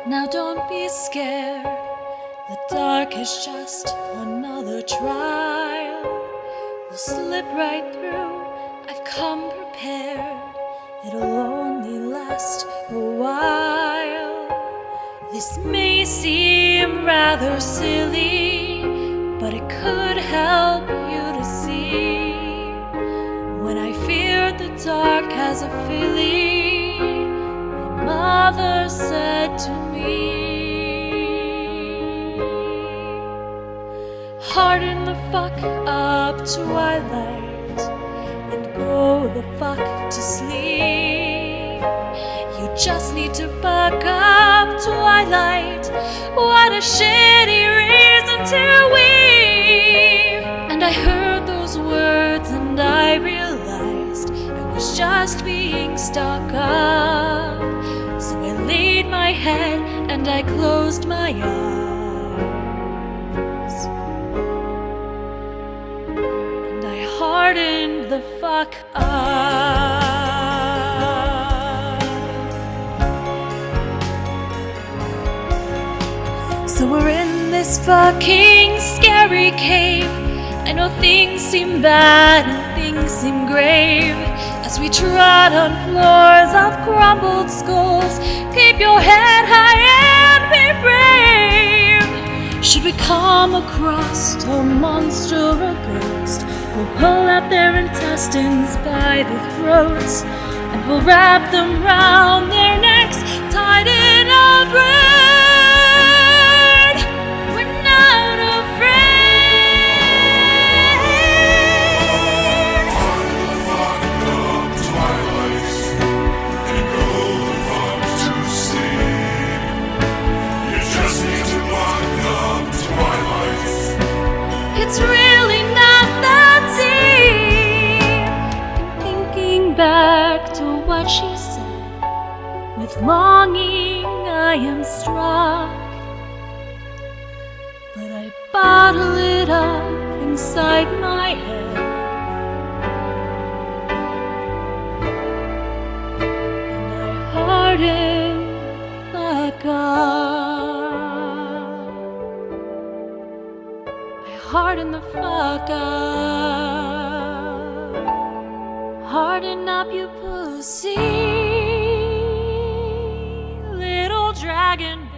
Now don't be scared, the dark is just another trial. We'll slip right through, I've come prepared. It'll only last a while. This may seem rather silly, but it could help you to see. When I feared the dark as a filly, my mother said to me, harden the fuck up, twilight, and go the fuck to sleep. You just need to buck up, twilight. What a shitty reason to weep. And I heard those words and I realized I was just being stuck up. So I laid my head and I closed my eyes, and I hardened the fuck up. So we're in this fucking scary cave. I know things seem bad and things seem grave as we trod on floors of crumbled skulls. Keep your head high and be brave. Should we come across a monster or a ghost, we'll pull out their intestines by the throats, and we'll wrap them round their necks, tied in a braid. It's really not that deep. Thinking back to what she said, with longing I am struck, but I bottle it up inside my head, and I harden back up. Harden the fuck up. Harden up, you pussy, little dragon.